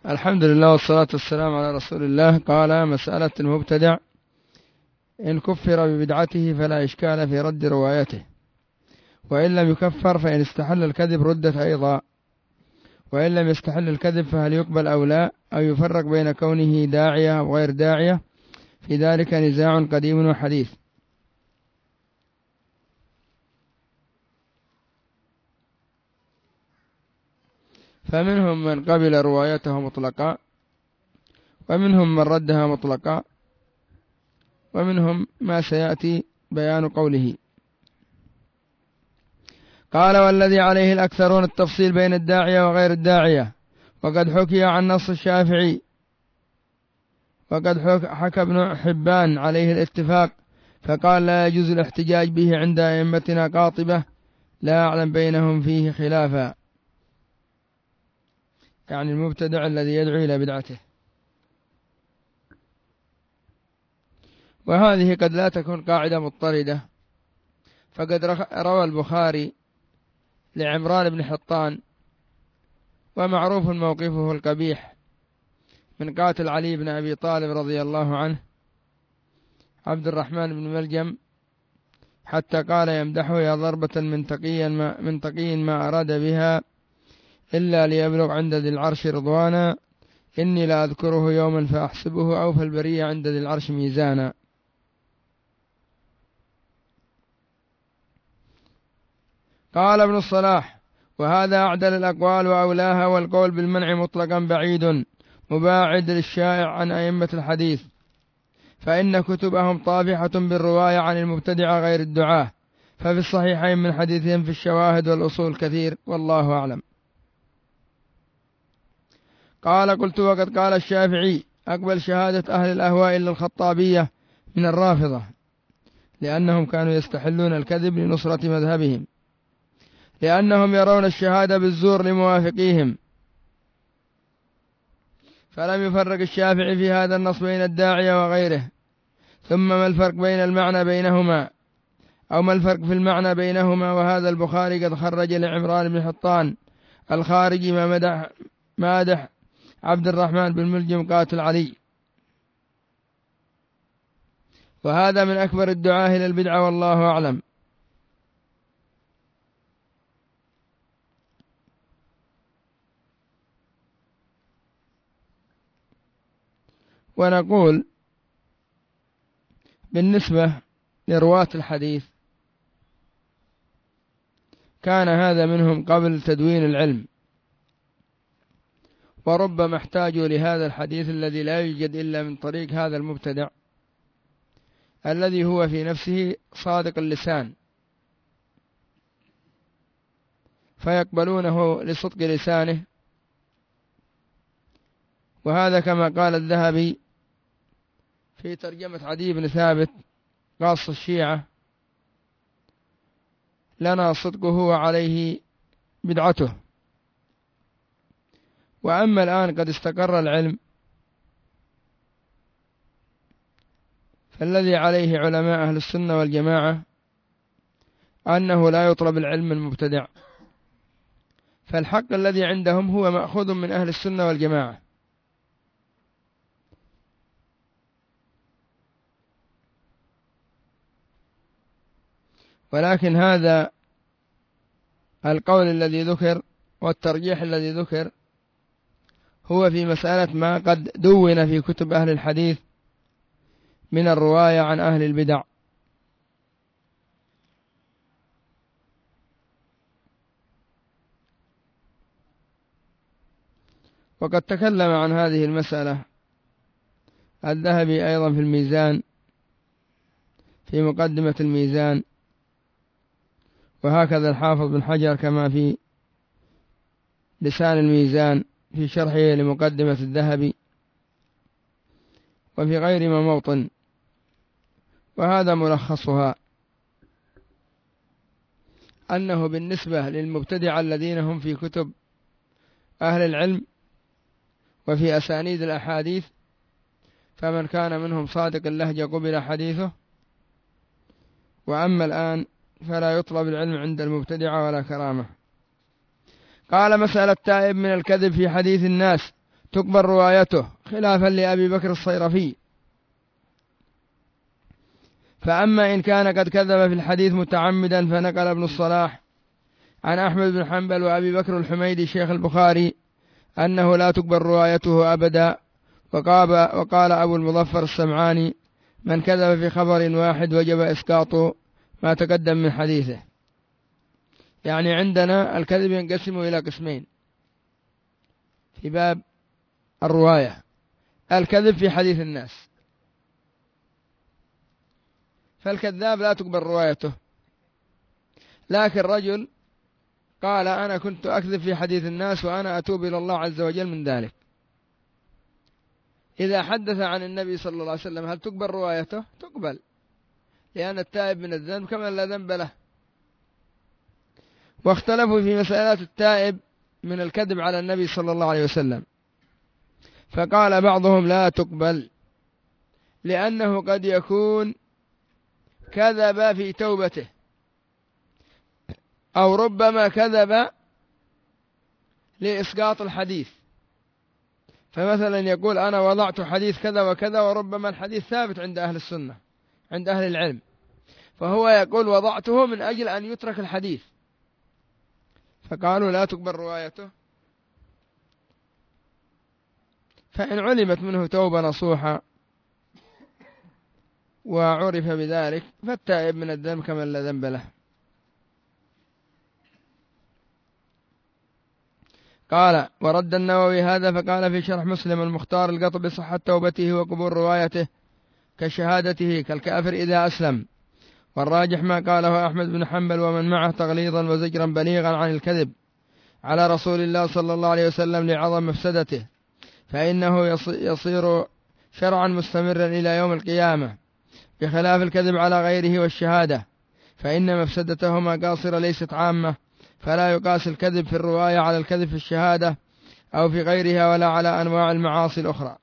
الحمد لله والصلاة والسلام على رسول الله. قال: مسألة المبتدع إن كفر ببدعته فلا إشكال في رد روايته، وإن لم يكفر فإن استحل الكذب ردت أيضا، وإن لم يستحل الكذب فهل يقبل أو لا، أو يفرق بين كونه داعية أو غير داعية؟ في ذلك نزاع قديم وحديث. فمنهم من قبل روايته مطلقا، ومنهم من ردها مطلقا، ومنهم ما سيأتي بيان قوله. قال: والذي عليه الأكثرون التفصيل بين الداعية وغير الداعية، وقد حكي عن نص الشافعي، وقد حكى ابن حبان عليه الاتفاق، فقال: لا يجوز الاحتجاج به عند أئمتنا قاطبة، لا أعلم بينهم فيه خلافا، يعني المبتدع الذي يدعو إلى بدعته. وهذه قد لا تكون قاعدة مضطردة، فقد روى البخاري لعمران بن حطان، ومعروف موقفه القبيح من قاتل علي بن أبي طالب رضي الله عنه عبد الرحمن بن ملجم، حتى قال يمدحه: يا ضربة من تقي ما أراد بها إلا ليبلغ عند ذي العرش رضوانا، إني لا أذكره يوما فأحسبه أوفى البرية عند ذي العرش ميزانا. قال ابن الصلاح: وهذا أعدل الأقوال وأولاها، والقول بالمنع مطلقا بعيد مباعد للشائع عن أئمة الحديث، فإن كتبهم طافحة بالرواية عن المبتدع غير الدعاة، ففي الصحيحين من حديثهم في الشواهد والأصول كثير، والله أعلم. قال: قلت: وقد قال الشافعي: أقبل شهادة أهل الأهواء إلا الخطابية من الرافضة، لأنهم كانوا يستحلون الكذب لنصرة مذهبهم، لأنهم يرون الشهادة بالزور لموافقيهم. فلم يفرق الشافعي في هذا النص بين الداعية وغيره. ثم ما الفرق بين المعنى بينهما، أو ما الفرق في المعنى بينهما؟ وهذا البخاري قد خرج لعمران بن حطان الخارجي ما مادح عبد الرحمن بن ملجم قاتل علي، وهذا من أكبر الدعاة إلى البدعة، والله أعلم. ونقول بالنسبة لرواة الحديث، كان هذا منهم قبل تدوين العلم، وربما احتاجوا لهذا الحديث الذي لا يوجد إلا من طريق هذا المبتدع الذي هو في نفسه صادق اللسان، فيقبلونه لصدق لسانه. وهذا كما قال الذهبي في ترجمة عدي بن ثابت قاص الشيعة: لنا صدقه وعليه بدعته. وأما الآن قد استقر العلم، فالذي عليه علماء أهل السنة والجماعة أنه لا يطلب العلم من المبتدع، فالحق الذي عندهم هو مأخوذ من أهل السنة والجماعة. ولكن هذا القول الذي ذكر والترجيح الذي ذكر هو في مسألة ما قد دون في كتب أهل الحديث من الرواية عن أهل البدع. وقد تكلم عن هذه المسألة الذهبي أيضا في الميزان، في مقدمة الميزان، وهكذا الحافظ بن حجر كما في لسان الميزان في شرحه لمقدمة الذهبي، وفي غير ما موطن. وهذا ملخصها، أنه بالنسبة للمبتدع الذين هم في كتب أهل العلم وفي أسانيد الأحاديث، فمن كان منهم صادق اللهجة قبل حديثه. وأما الآن فلا يطلب العلم عند المبتدع ولا كرامة. قال: مسألة التائب من الكذب في حديث الناس تقبل روايته خلافا لأبي بكر الصيرفي. فأما إن كان قد كذب في الحديث متعمدا فنقل ابن الصلاح عن أحمد بن حنبل وأبي بكر الحميدي شيخ البخاري أنه لا تقبل روايته أبدا. وقال أبو المظفر السمعاني من كذب في خبر واحد وجب إسقاط ما تقدم من حديثه. يعني عندنا الكذب ينقسم إلى قسمين في باب الرواية: الكذب في حديث الناس، فالكذاب لا تقبل روايته، لكن رجل قال أنا كنت أكذب في حديث الناس وأنا أتوب إلى الله عز وجل من ذلك، إذا حدث عن النبي صلى الله عليه وسلم هل تقبل روايته؟ تقبل، لأن التائب من الذنب كمن لا ذنب له. واختلفوا في مسألة التائب من الكذب على النبي صلى الله عليه وسلم، فقال بعضهم لا تقبل لأنه قد يكون كذب في توبته، أو ربما كذب لإسقاط الحديث، فمثلا يقول أنا وضعت حديث كذا وكذا وربما الحديث ثابت عند أهل السنة عند أهل العلم، فهو يقول وضعته من أجل أن يترك الحديث، فقالوا لا تقبل روايته. فإن علمت منه توبة نصوحة وعرف بذلك فالتائب من الذنب كمن لا ذنب له. قال ورد النووي هذا فقال في شرح مسلم المختار القطع بصحة توبته وقبول روايته كشهادته كالكافر إذا أسلم، والراجح ما قاله أحمد بن حنبل ومن معه تغليظا وزجرا بليغا عن الكذب على رسول الله صلى الله عليه وسلم لعظم مفسدته، فإنه يصير شرعا مستمرا إلى يوم القيامة، بخلاف الكذب على غيره والشهادة فإن مفسدتهما قاصرة ليست عامة، فلا يقاس الكذب في الرواية على الكذب في الشهادة أو في غيرها ولا على أنواع المعاصي الأخرى.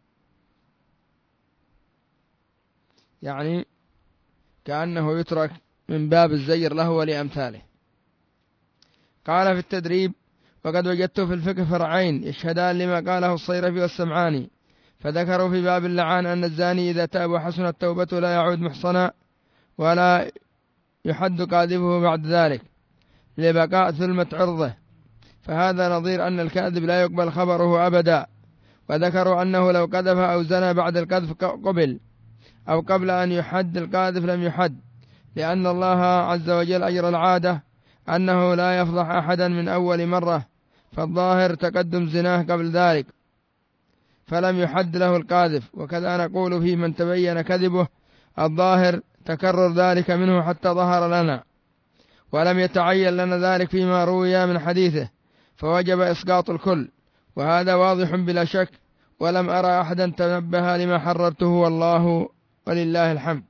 يعني كأنه يترك من باب الزجر له ولأمثاله. قال في التدريب وقد وجدت في الفقه فرعين يشهدان لما قاله الصيرفي والسمعاني، فذكروا في باب اللعان أن الزاني إذا تاب وحسنت توبته لا يعود محصنا ولا يحد قاذفه بعد ذلك لبقاء ثلمة عرضه، فهذا نظير أن الكاذب لا يقبل خبره أبدا. وذكروا أنه لو قذف أو زنى بعد القذف قبل، أو قبل أن يحد القاذف لم يحد، لأن الله عز وجل أجرى العادة أنه لا يفضح أحدا من أول مرة، فالظاهر تقدم زناه قبل ذلك فلم يحد له القاذف. وكذا نقول في من تبين كذبه الظاهر تكرر ذلك منه حتى ظهر لنا، ولم يتعين لنا ذلك فيما روي من حديثه، فوجب إسقاط الكل، وهذا واضح بلا شك، ولم أرى أحدا تنبه لما حررته والله ولله الحمد.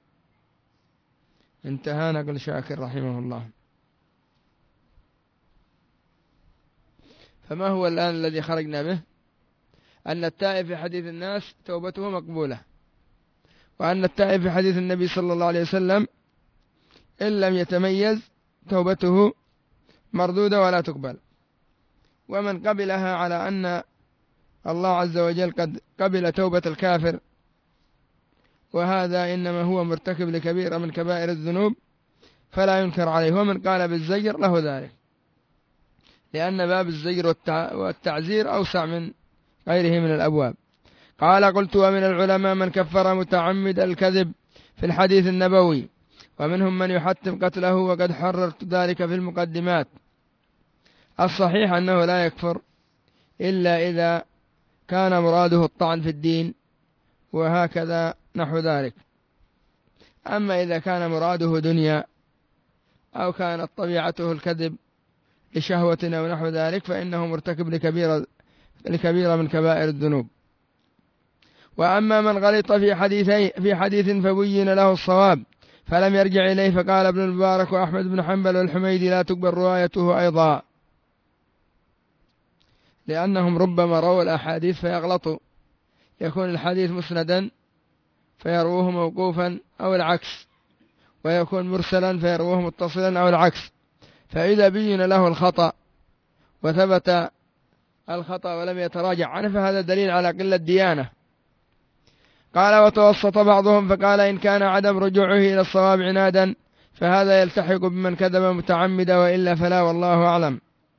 انتهى نقل شاكر رحمه الله. فما هو الآن الذي خرجنا به؟ أن التائب في حديث الناس توبته مقبولة، وأن التائب في حديث النبي صلى الله عليه وسلم إن لم يتميز توبته مردودة ولا تقبل. ومن قبلها على أن الله عز وجل قد قبل توبة الكافر، وهذا إنما هو مرتكب لكبيرة من كبائر الذنوب فلا ينكر عليه. ومن قال بالزجر له ذلك، لأن باب الزجر والتعزير أوسع من غيره من الأبواب. قال قلت ومن العلماء من كفر متعمد الكذب في الحديث النبوي، ومنهم من يحتم قتله، وقد حررت ذلك في المقدمات. الصحيح أنه لا يكفر إلا إذا كان مراده الطعن في الدين، وهكذا نحو ذلك. أما إذا كان مراده دنيا أو كانت طبيعته الكذب لشهوة أو نحو ذلك فإنه مرتكب لكبيرة من كبائر الذنوب. وأما من غلط في حديث فبين له الصواب فلم يرجع إليه، فقال ابن المبارك وأحمد بن حنبل والحميدي لا تقبل روايته أيضا، لأنهم ربما رووا الأحاديث فيغلطوا، يكون الحديث مسندا فيروه موقوفا أو العكس، ويكون مرسلا فيروه متصلا أو العكس، فإذا بين له الخطأ وثبت الخطأ ولم يتراجع عنه فهذا دليل على قلة ديانة. قال وتوسط بعضهم فقال إن كان عدم رجوعه إلى الصواب عنادا فهذا يلتحق بمن كذب متعمدا وإلا فلا والله أعلم.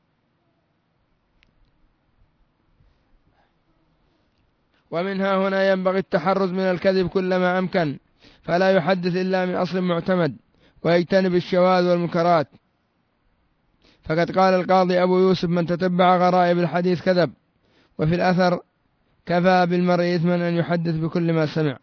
ومنها هنا ينبغي التحرز من الكذب كلما أمكن فلا يحدث إلا من أصل معتمد ويجتنب الشواذ والمنكرات. فقد قال القاضي أبو يوسف من تتبع غرائب الحديث كذب. وفي الأثر كفى بالمرء إثما أن يحدث بكل ما سمع.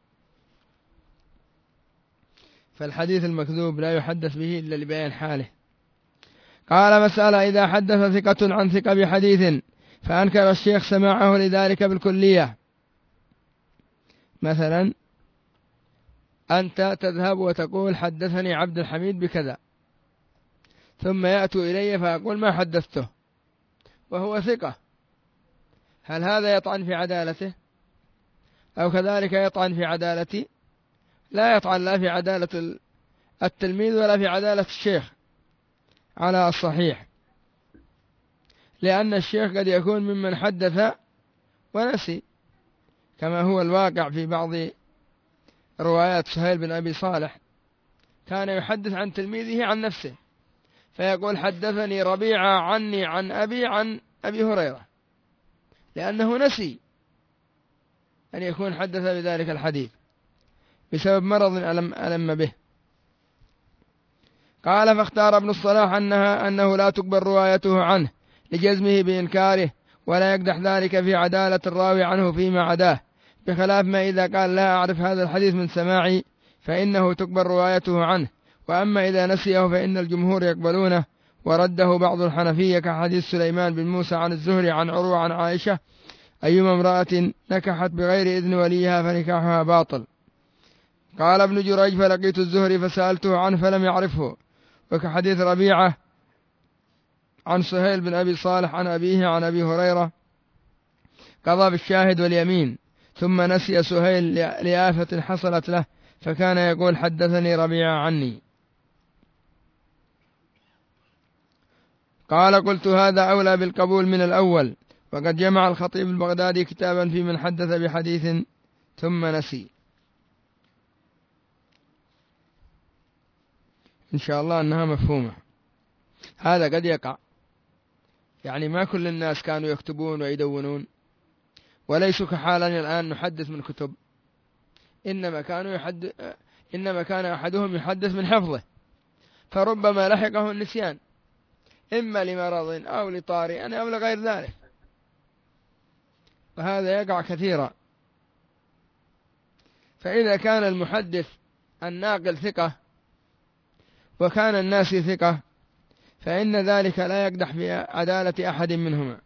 فالحديث المكذوب لا يحدث به إلا لبيان حاله. قال مسألة إذا حدث ثقة عن ثقة بحديث فأنكر الشيخ سماعه لذلك بالكلية، مثلا أنت تذهب وتقول حدثني عبد الحميد بكذا، ثم يأتوا إلي فأقول ما حدثته وهو ثقة، هل هذا يطعن في عدالته؟ أو كذلك يطعن في عدالتي؟ لا يطعن لا في عدالة التلميذ ولا في عدالة الشيخ على الصحيح، لأن الشيخ قد يكون ممن حدث ونسي، كما هو الواقع في بعض روايات سهيل بن أبي صالح، كان يحدث عن تلميذه عن نفسه فيقول حدثني ربيعة عني عن أبي هريرة، لأنه نسي أن يكون حدث بذلك الحديث بسبب مرض ألم به. قال فاختار ابن الصلاح أنه لا تقبل روايته عنه لجزمه بإنكاره، ولا يقدح ذلك في عدالة الراوي عنه فيما عداه، بخلاف ما إذا قال لا أعرف هذا الحديث من سماعي فإنه تقبل روايته عنه، وأما إذا نسيه فإن الجمهور يقبلونه. ورده بعض الحنفية كحديث سليمان بن موسى عن الزهري عن عروة عن عائشة أيما امرأة نكحت بغير إذن وليها فنكاحها باطل. قال ابن جريج فلقيت الزهري فسألته عنه فلم يعرفه. وكحديث ربيعة عن سهيل بن أبي صالح عن أبيه عن أبي هريرة قضى بالشاهد واليمين، ثم نسي سهيل لآفة حصلت له فكان يقول حدثني ربيعة عني. قال قلت هذا أولى بالقبول من الأول. وقد جمع الخطيب البغدادي كتابا في من حدث بحديث ثم نسي، إن شاء الله أنها مفهومة. هذا قد يقع، يعني ما كل الناس كانوا يكتبون ويدونون، وليسوا كحالنا الآن نحدث من كتب، إنما كان أحدهم يحدث من حفظه، فربما لحقه النسيان إما لمرض أو لطارئ أو لغير ذلك، وهذا يقع كثيرا. فإذا كان المحدث الناقل ثقة وكان الناس ثقة فإن ذلك لا يقدح بعدالة أحد منهما.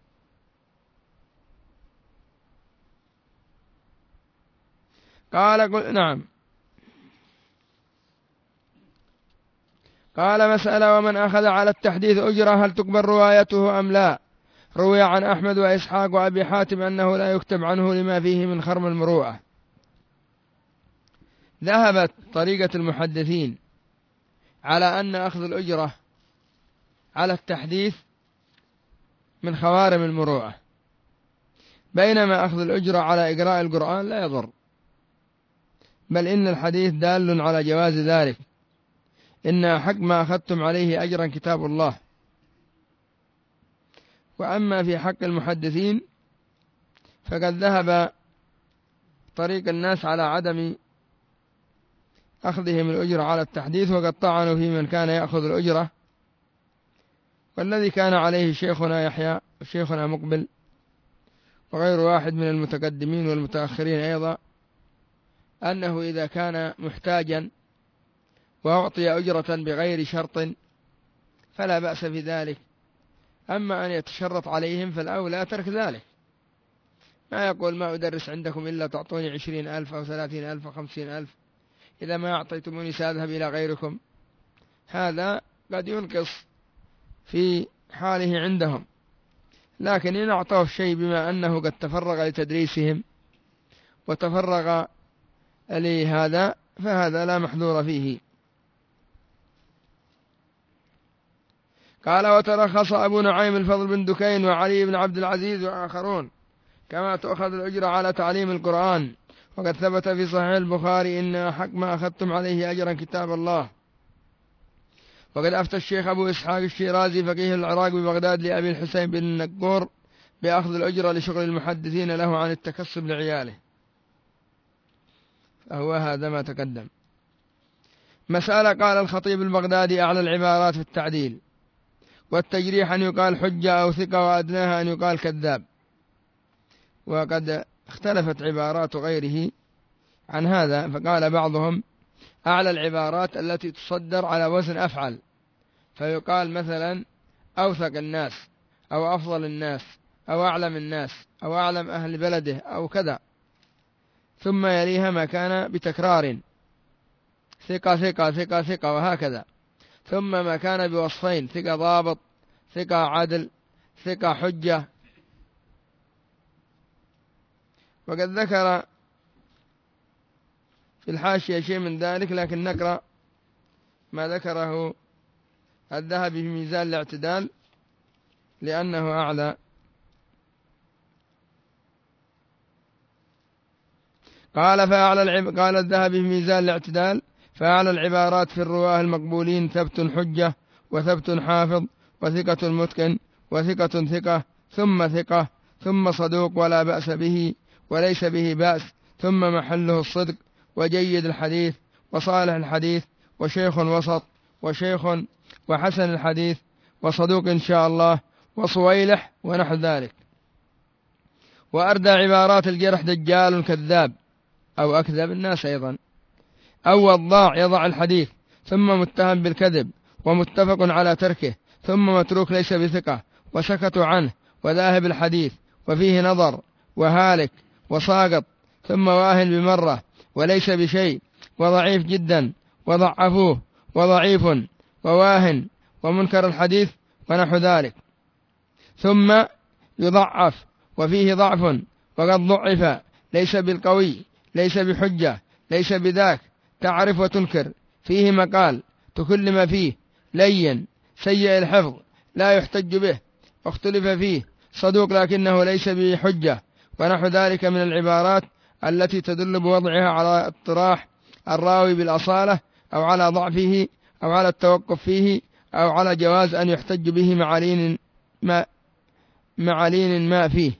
قال نعم. قال مسألة ومن أخذ على التحديث أجرة هل تقبل روايته أم لا؟ روي عن أحمد وإسحاق وأبي حاتم أنه لا يكتب عنه لما فيه من خرم المروءة. ذهبت طريقة المحدثين على أن أخذ الأجرة على التحديث من خوارم المروءة، بينما أخذ الأجرة على إقراء القرآن لا يضر، بل إن الحديث دال على جواز ذلك، إن حق ما أخذتم عليه أجرا كتاب الله. وأما في حق المحدثين فقد ذهب طريق الناس على عدم أخذهم الأجرة على التحديث، وقد طعنوا في من كان يأخذ الأجرة، والذي كان عليه شيخنا يحيى وشيخنا مقبل وغير واحد من المتقدمين والمتأخرين أيضا، أنه إذا كان محتاجا وأعطي أجرة بغير شرط فلا بأس في ذلك، أما أن يتشرط عليهم فالأولى ترك ذلك. ما يقول ما أدرس عندكم إلا تعطوني 20,000 أو 30,000 أو 50,000، إذا ما أعطيتموني سأذهب إلى غيركم. هذا قد ينقص في حاله عندهم، لكن إن أعطوه الشيء بما أنه قد تفرغ لتدريسهم وتفرغ لهذا فهذا لا محذور فيه. قال وترخص أبو نعيم الفضل بن دكين وعلي بن عبد العزيز وآخرون كما تؤخذ الأجرة على تعليم القرآن. وقد ثبت في صحيح البخاري إن أحق ما أخذتم عليه أجرا كتاب الله. وقد أفتى الشيخ أبو إسحاق الشيرازي فقيه العراق ببغداد لأبي الحسين بن النقور بأخذ الأجرة لشغل المحدثين له عن التكسب لعياله، فهو هذا ما تقدم. مسألة. قال الخطيب البغدادي أعلى العبارات في التعديل والتجريح أن يقال حجة أو ثقة، وأدناها أن يقال كذاب. وقد اختلفت عبارات غيره عن هذا، فقال بعضهم أعلى العبارات التي تصدر على وزن أفعل، فيقال مثلا أوثق الناس أو أفضل الناس أو أعلم الناس أو أعلم أهل بلده أو كذا، ثم يليها ما كان بتكرار ثقة ثقة ثقة ثقة وهكذا، ثم ما كان بوصفين ثقة ضابط ثقة عدل ثقة حجة. وقد ذكر في الحاشية شيء من ذلك، لكن نقرأ ما ذكره الذهبي في ميزان الاعتدال لأنه أعلى. قال الذهبي في ميزان الاعتدال فأعلى العبارات في الرواه المقبولين ثبت حجة وثبت حافظ وثقة متقن وثقة ثقة ثم ثقة ثم صدوق ولا بأس به وليس به بأس ثم محله الصدق وجيد الحديث وصالح الحديث وشيخ وسط وشيخ وحسن الحديث وصدوق إن شاء الله وصويلح ونحو ذلك. وأردى عبارات الجرح دجال كذاب أو أكذب الناس أيضا، أو وضاع يضع الحديث ثم متهم بالكذب ومتفق على تركه ثم متروك ليس بثقة وسكتوا عنه وذاهب الحديث وفيه نظر وهالك وساقط ثم واهن بمرة وليس بشيء وضعيف جدا وضعفوه وضعيف وواهن ومنكر الحديث ونحو ذلك، ثم يضعف وفيه ضعف وقد ضعف ليس بالقوي ليس بحجة ليس بذاك تعرف وتنكر فيه مقال تكلم فيه لين سيء الحفظ لا يحتج به واختلف فيه صدوق لكنه ليس بحجة ونحو ذلك من العبارات التي تدل بوضعها على اطراح الراوي بالأصالة أو على ضعفه أو على التوقف فيه أو على جواز أن يحتج به معلين ما فيه.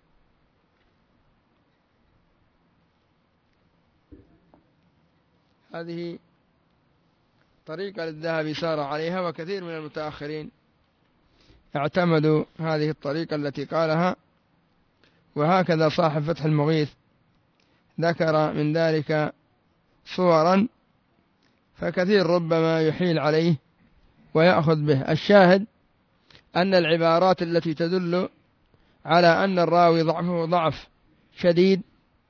هذه طريقة للذهبي سار عليها، وكثير من المتأخرين اعتمدوا هذه الطريقة التي قالها. وهكذا صاحب فتح المغيث ذكر من ذلك صورا، فكثير ربما يحيل عليه ويأخذ به. الشاهد أن العبارات التي تدل على أن الراوي ضعفه ضعف شديد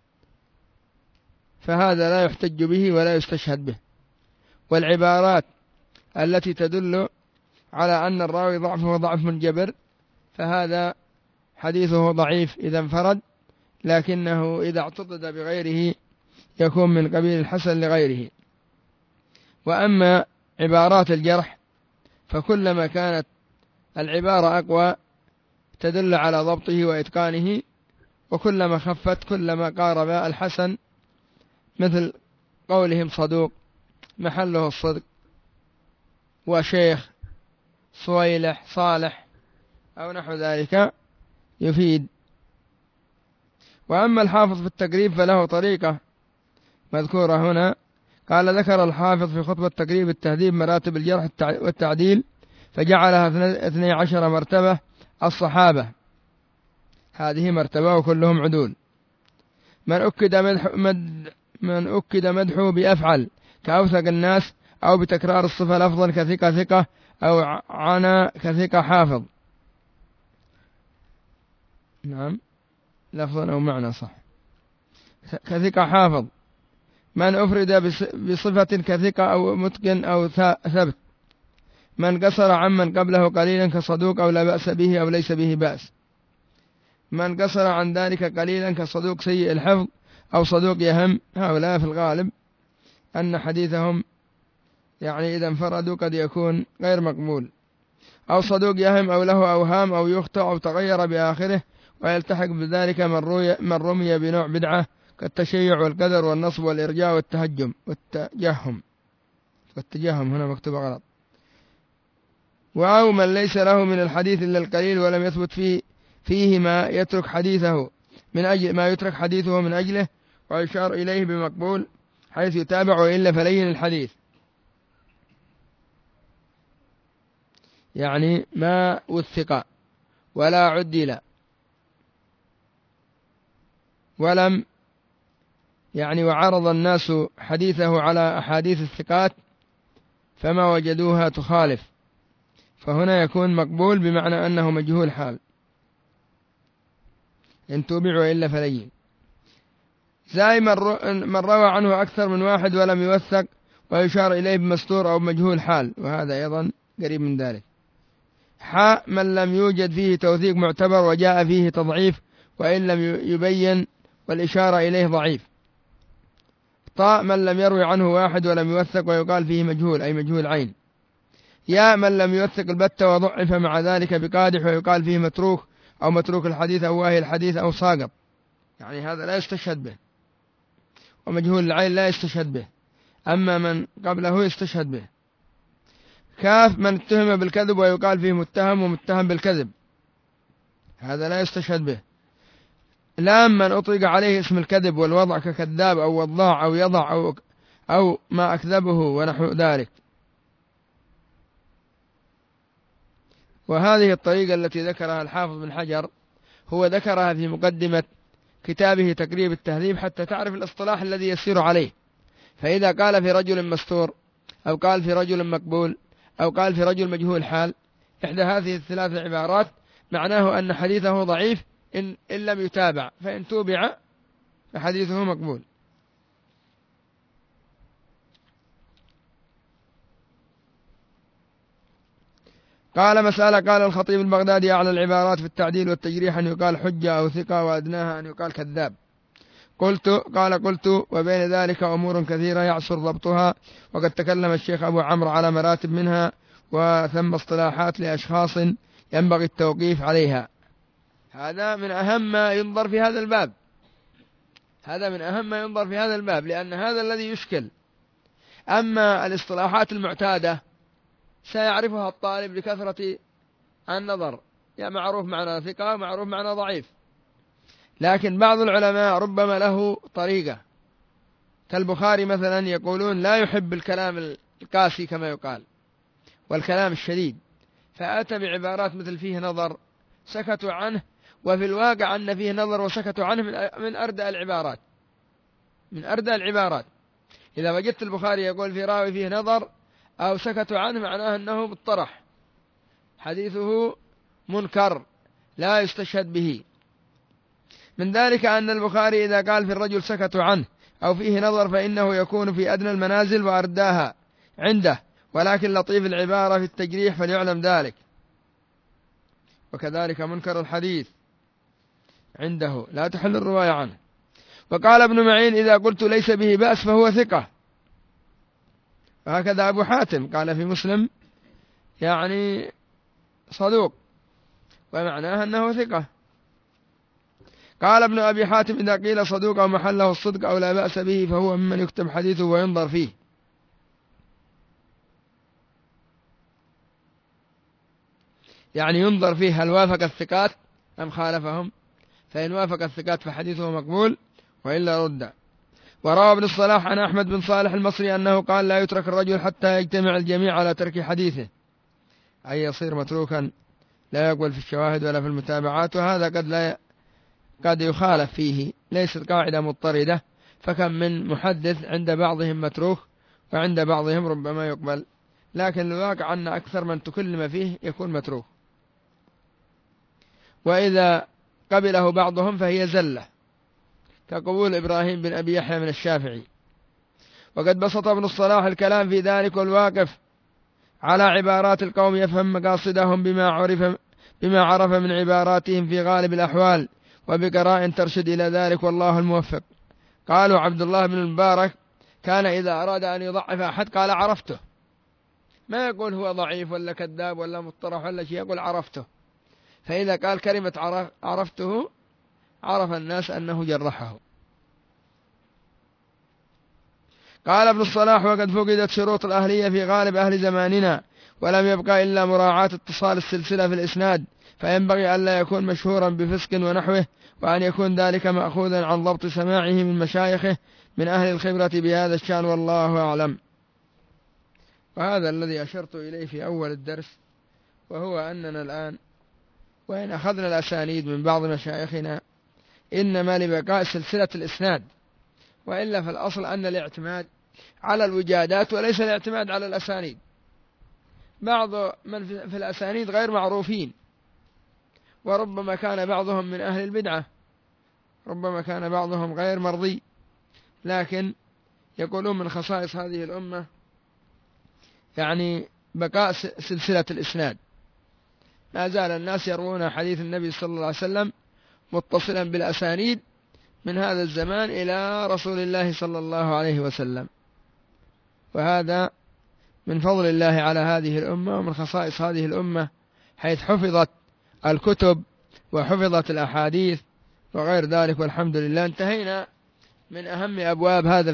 فهذا لا يحتج به ولا يستشهد به، والعبارات التي تدل على أن الراوي ضعفه ضعف منجبر فهذا حديثه ضعيف إذا انفرد، لكنه إذا اعتضد بغيره يكون من قبيل الحسن لغيره. وأما عبارات الجرح فكلما كانت العبارة أقوى تدل على ضبطه وإتقانه، وكلما خفت كلما قارب الحسن، مثل قولهم صدوق محله الصدق وشيخ صويلح صالح أو نحو ذلك يفيد. وأما الحافظ في التقريب فله طريقة مذكورة هنا. قال ذكر الحافظ في خطبة تقريب التهذيب مراتب الجرح والتعديل فجعلها 12 مرتبة. الصحابة هذه مرتبة وكلهم عدول. من أكد مدحه بأفعل كأوثق الناس أو بتكرار الصفة الأفضل كثقة ثقة أو عنا كثقة حافظ. نعم لفظا أو معنى صح كثقة حافظ. من أفرد بصفة كثقة أو متقن أو ثبت. من قصر عمن قبله قليلا كصدوق أو لا بأس به أو ليس به بأس. من قصر عن ذلك قليلا كصدوق سيء الحفظ أو صدوق يهم. هؤلاء في الغالب أن حديثهم يعني إذا انفردوا قد يكون غير مقبول. أو صدوق يهم أو له أوهام أو يخطئ أو تغير بآخره، ويلتحق بذلك من رمي بنوع بدعة كالتشيع والقدر والنصب والإرجاء والتجهم هنا مكتوب غلط. أو من ليس له من الحديث إلا القليل ولم يثبت فيه ما يترك حديثه من أجله، ويشار إليه بمقبول حيث يتابع، وإلا فلين الحديث، يعني ما وثق ولا عدل ولم وعرض الناس حديثه على أحاديث الثقات فما وجدوها تخالف، فهنا يكون مقبول بمعنى أنه مجهول حال إن توبع وإلا فلين. زي من روى عنه أكثر من واحد ولم يوثق ويشار إليه بمستور أو مجهول حال، وهذا أيضا قريب من ذلك. من لم يوجد فيه توثيق معتبر وجاء فيه تضعيف وإن لم يبين والإشارة إليه ضعيف. من لم يروي عنه واحد ولم يوثق ويقال فيه مجهول أي مجهول عين. من لم يوثق البتة وضعف مع ذلك بقادح ويقال فيه متروك أو متروك الحديث أو واهي الحديث أو ساقط، يعني هذا لا يستشهد به، ومجهول العين لا يستشهد به، أما من قبله يستشهد به. من اتهم بالكذب ويقال فيه متهم ومتهم بالكذب، هذا لا يستشهد به. من أطلق عليه اسم الكذب والوضع ككذاب أو وضاع أو يضع أو ما أكذبه ونحو ذلك. وهذه الطريقة التي ذكرها الحافظ بن حجر هو ذكرها في مقدمة كتابه تقريب التهذيب حتى تعرف الاصطلاح الذي يسير عليه. فإذا قال في رجل مستور أو قال في رجل مقبول أو قال في رجل مجهول حال، إحدى هذه الثلاث عبارات معناه أن حديثه ضعيف إن لم يتابع، فإن توبع فحديثه مقبول. قال مسألة. قال الخطيب البغدادي: أعلى العبارات في التعديل والتجريح أن يقال حجة أو ثقة، وأدناها أن يقال كذاب. قلت وبين ذلك أمور كثيرة يعسر ضبطها، وقد تكلم الشيخ أبو عمرو على مراتب منها، وثم اصطلاحات لأشخاص ينبغي التوقيف عليها. هذا من أهم ما ينظر في هذا الباب، لأن هذا الذي يشكل. أما الاصطلاحات المعتادة سيعرفها الطالب لكثرة النظر، معروف معنى ثقة ومعروف معنى ضعيف. لكن بعض العلماء ربما له طريقة، كالبخاري مثلا يقولون لا يحب الكلام القاسي كما يقال والكلام الشديد، فأتى بعبارات مثل فيه نظر سكتوا عنه، وفي الواقع أن فيه نظر وسكتوا عنه من أردى العبارات. إذا وجدت البخاري يقول في راوي فيه نظر أو سكتوا عنه، معناه أنه بالطرح، حديثه منكر لا يستشهد به. من ذلك أن البخاري إذا قال في الرجل سكتوا عنه أو فيه نظر فإنه يكون في أدنى المنازل وأرداها عنده، ولكن لطيف العبارة في التجريح فليعلم ذلك. وكذلك منكر الحديث عنده لا تحل الرواية عنه. وقال ابن معين: إذا قلت ليس به بأس فهو ثقة. وهكذا أبو حاتم قال في مسلم صدوق، ومعناه أنه ثقة. قال ابن أبي حاتم: إذا قيل صدوق أو محله الصدق أو لا بأس به فهو ممن يكتب حديثه وينظر فيه. ينظر فيه هل وافق الثقات أم خالفهم، فإن وافق الثقات فحديثه مقبول وإلا رد. وروى ابن الصلاح عن أحمد بن صالح المصري أنه قال: لا يترك الرجل حتى يجتمع الجميع على ترك حديثه، أي يصير متروكا لا يقبل في الشواهد ولا في المتابعات. وهذا قد يخالف فيه، ليست قاعدة مضطردة، فكم من محدث عند بعضهم متروك وعند بعضهم ربما يقبل، لكن الواقع أن أكثر من تكلم فيه يكون متروك، وإذا قبله بعضهم فهي زلة، كقبول إبراهيم بن أبي يحيى من الشافعي. وقد بسط ابن الصلاح الكلام في ذلك، والواقف على عبارات القوم يفهم مقاصدهم بما عرف من عباراتهم في غالب الأحوال، وبقراء ترشد إلى ذلك، والله الموفق. قالوا عبد الله بن المبارك كان إذا أراد أن يضعف أحد قال: عرفته، ما يقول هو ضعيف ولا كذاب ولا مطرح ولا شيء، يقول عرفته. فإذا قال كلمة عرفته عرف الناس أنه جرحه. قال ابن الصلاح: وقد فقدت شروط الأهلية في غالب أهل زماننا، ولم يبقى إلا مراعاة اتصال السلسلة في الإسناد، فينبغي ألا يكون مشهورا بفسق ونحوه، وأن يكون ذلك مأخوذا عن ضبط سماعه من مشايخه من أهل الخبرة بهذا الشأن، والله أعلم. وهذا الذي أشرت إليه في أول الدرس، وهو أننا الآن وإن أخذنا الأسانيد من بعض مشايخنا إنما لبقاء سلسلة الإسناد، وإلا فالأصل أن الاعتماد على الوجادات وليس الاعتماد على الأسانيد. بعض من في الأسانيد غير معروفين، وربما كان بعضهم من أهل البدعة، ربما كان بعضهم غير مرضي، لكن يقولون من خصائص هذه الأمة يعني بقاء سلسلة الإسناد. ما زال الناس يروون حديث النبي صلى الله عليه وسلم متصلا بالأسانيد من هذا الزمان إلى رسول الله صلى الله عليه وسلم، وهذا من فضل الله على هذه الأمة ومن خصائص هذه الأمة، حيث حفظت الكتب وحفظت الأحاديث وغير ذلك. والحمد لله انتهينا من أهم أبواب هذا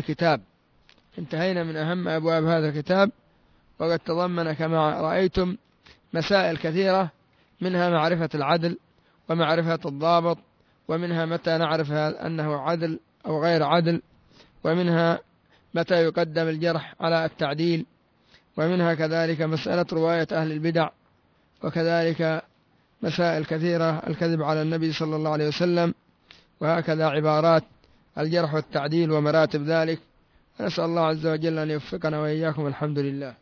الكتاب، وقد تضمن كما رأيتم مسائل كثيرة، منها معرفة العدل ومعرفة الضابط، ومنها متى نعرف أنه عدل أو غير عدل، ومنها متى يقدم الجرح على التعديل، ومنها كذلك مسألة رواية أهل البدع، وكذلك مسائل كثيرة الكذب على النبي صلى الله عليه وسلم، وهكذا عبارات الجرح والتعديل ومراتب ذلك. نسأل الله عز وجل أن يوفقنا وإياكم. الحمد لله.